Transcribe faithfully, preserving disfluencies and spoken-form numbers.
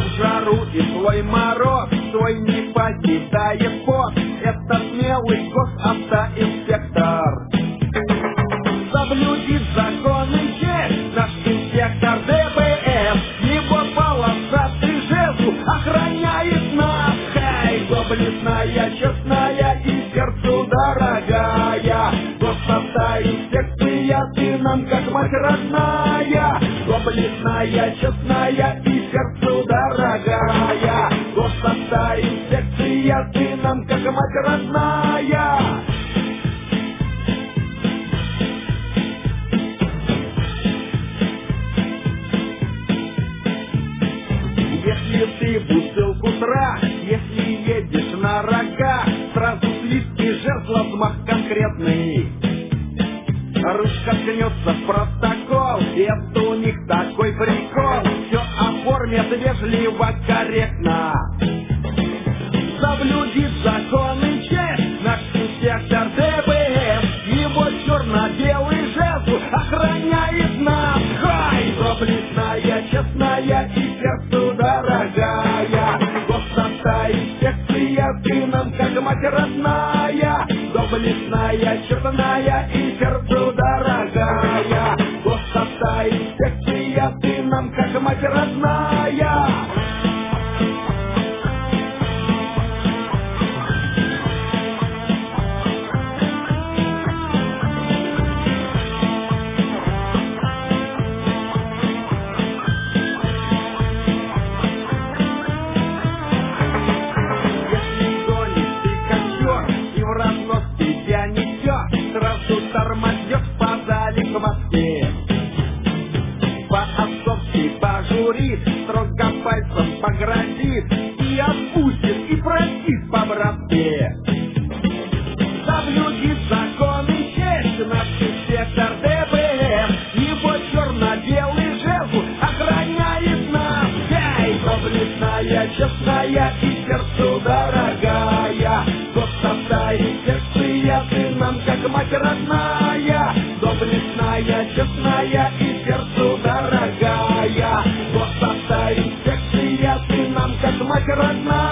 в жару и злой мороз свой не покидает пост. Это смелый госавтоинспектор. Соблюдит закон и честь наш инспектор ДПС. Его полосатый жезл охраняет нас. Хай, доблестная, честная и сердцу дорогая госавтоинспекция, ты нам как мать родная. Доблестная, честная и сердцу дорогая госавтоинспекция, ты нам как мать родная. Если ты бутылку трах, если едешь на рога, сразу свистки жезла, взмах конкретный. Ручка ткнется в протокол, и это у них такой прикол. Все оформят вежливо, корректно. Соблюдит закон и честь наш инспектор ДПС. Его черно-белый жезл охраняет нас. Хай, доблестная, честная и сердцу дорогая госавтоинспекция, ты нам как мать родная. Доблестная, честная и сердцу дорогая госавтоинспекция, ты нам как мать родная. Сразу тормознет, подали к Москве. По-отцовски пожурит, строго пальцем погрозит и отпустит, и простит по-братски. Соблюдит закон и честь наш инспектор ДПС. Его черно-белый жезл охраняет нас. Эй, доблестная, честная и сердцу дорогая госавтоинспекция, ты нам как мать родная. Доблестная, честная и сердцу дорогая госавтоинспекция, ты нам как мать родная.